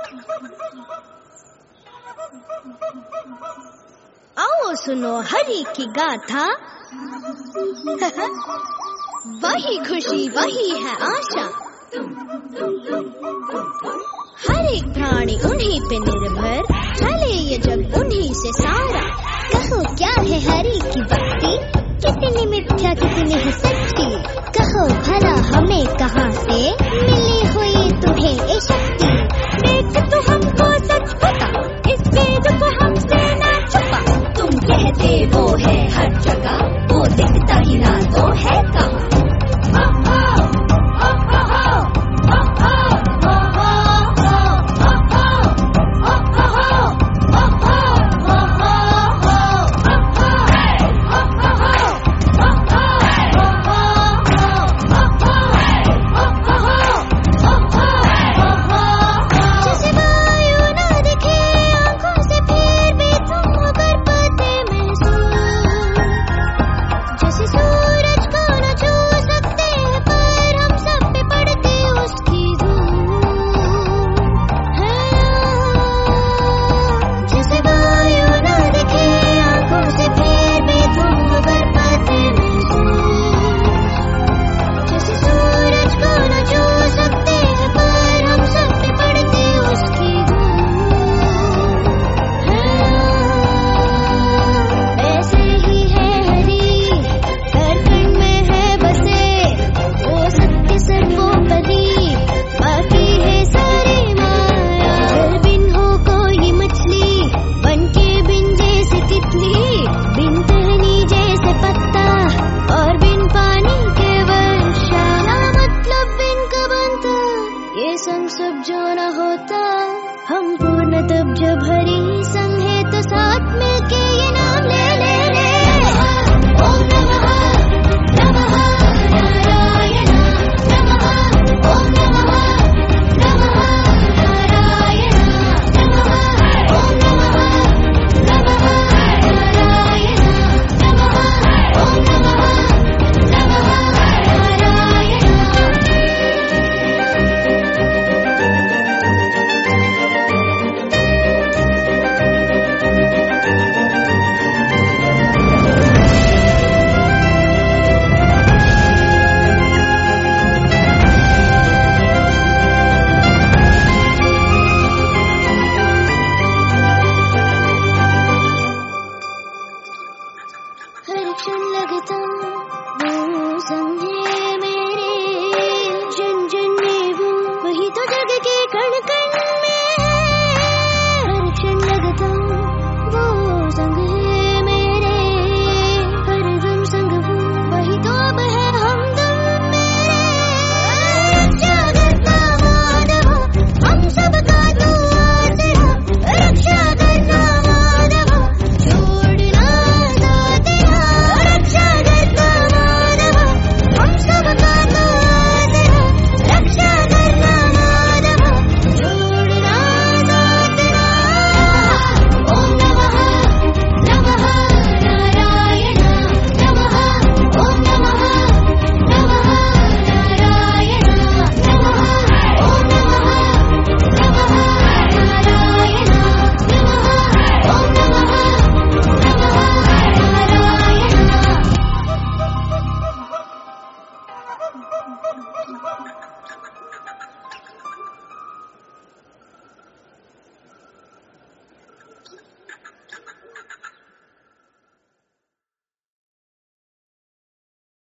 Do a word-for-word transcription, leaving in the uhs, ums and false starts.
आओ सुनो हरि की गाथा। वही खुशी वही है आशा, हर एक प्राणी उन्हीं पे निर्भर, चले ये जग उन्हीं से सारा। कहो क्या है हरि की भक्ति, कितनी मिथ्या कितनी है सच्ची। कहो भला हमें कहाँ से मिली हुई तुम्हें ये शक्ति। देख तो हमको सच बता, इस वेद को हमसे ना छुपा। तुम कहते वो है हर जगह, वो दिखता ही ना तो है कहाँ। संग सब जो न होता, हम पूर्ण तब जब हरि